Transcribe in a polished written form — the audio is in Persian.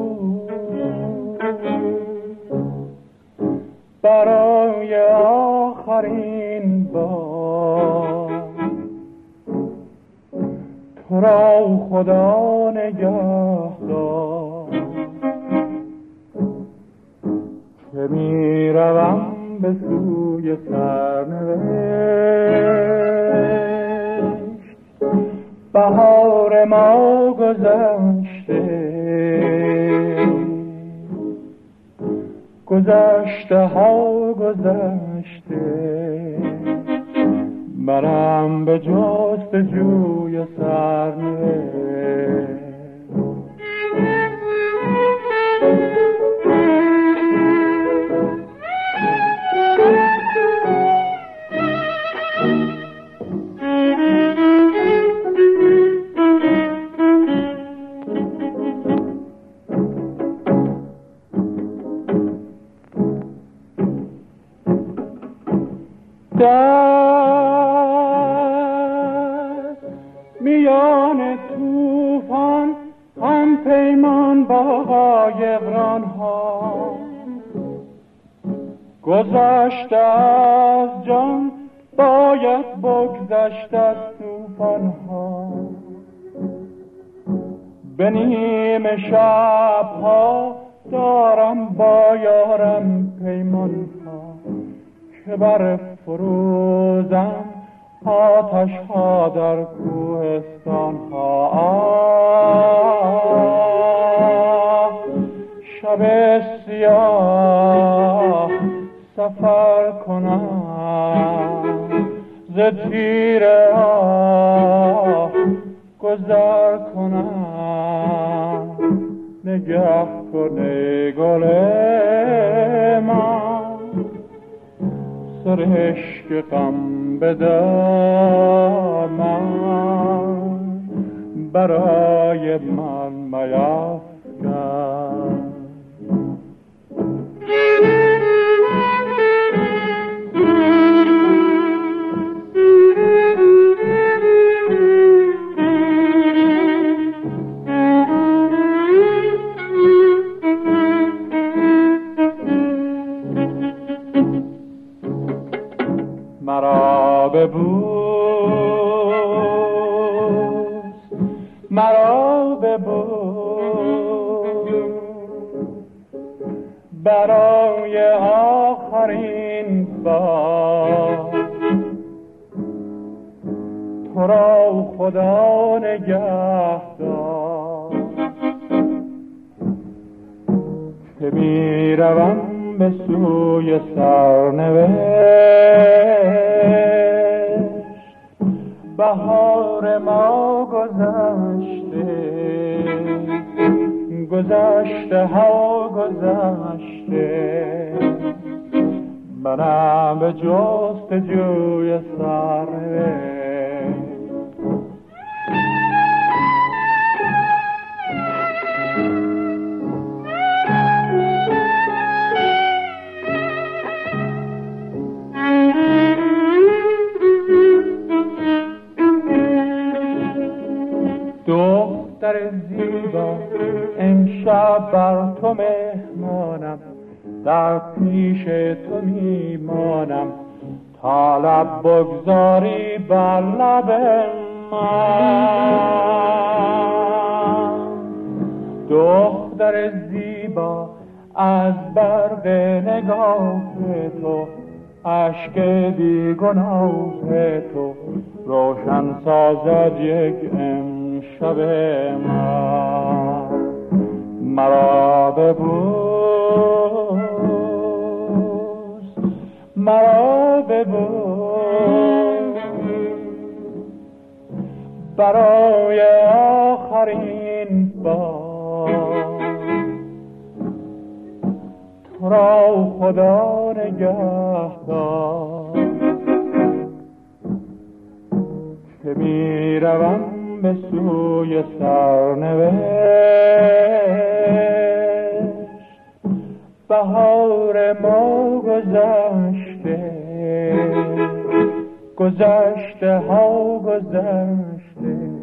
برای آخرین بار تو را خدا نگهدار که می روم به سوی سرنوشت. بهار ما گذشته، گذشته ها گذشته، منم به جستجوی سرنوشت. در میان طوفان هم پیمان با قایقران ها، گذشته از جان باید بگذشت از طوفان ها. به نیمه شب ها دارم با یارم پیمان ها که بر فروزم آتش ها در کوهستان ها. شب سیاه سفر کنم، ز تیر آه گذر کنم. نگه کنه گل من، سرشک غم به دامن برای من میفکن. مرا ببوس، مرا ببوس، برای آخرین بار تو را خدا نگهدار که می روم به سوی سرنوشت. بهار ما گذشته، گذشته ها گذشته، منم به جستجوی سرنوشت. دختر زیبا امشب بر تو مهمانم، در پیش تو میمانم تا لب بگذاری بر لب من. دختر زیبا از برق نگاه تو، اشک بی گناه تو روشن سازد یک امشب من. مرا ببوس، مرا ببوس، برای آخرین بار تو را خدا نگهدار که می روم به سوی سرنوشت. بهار ما گذشته، گذشته ها گذشته،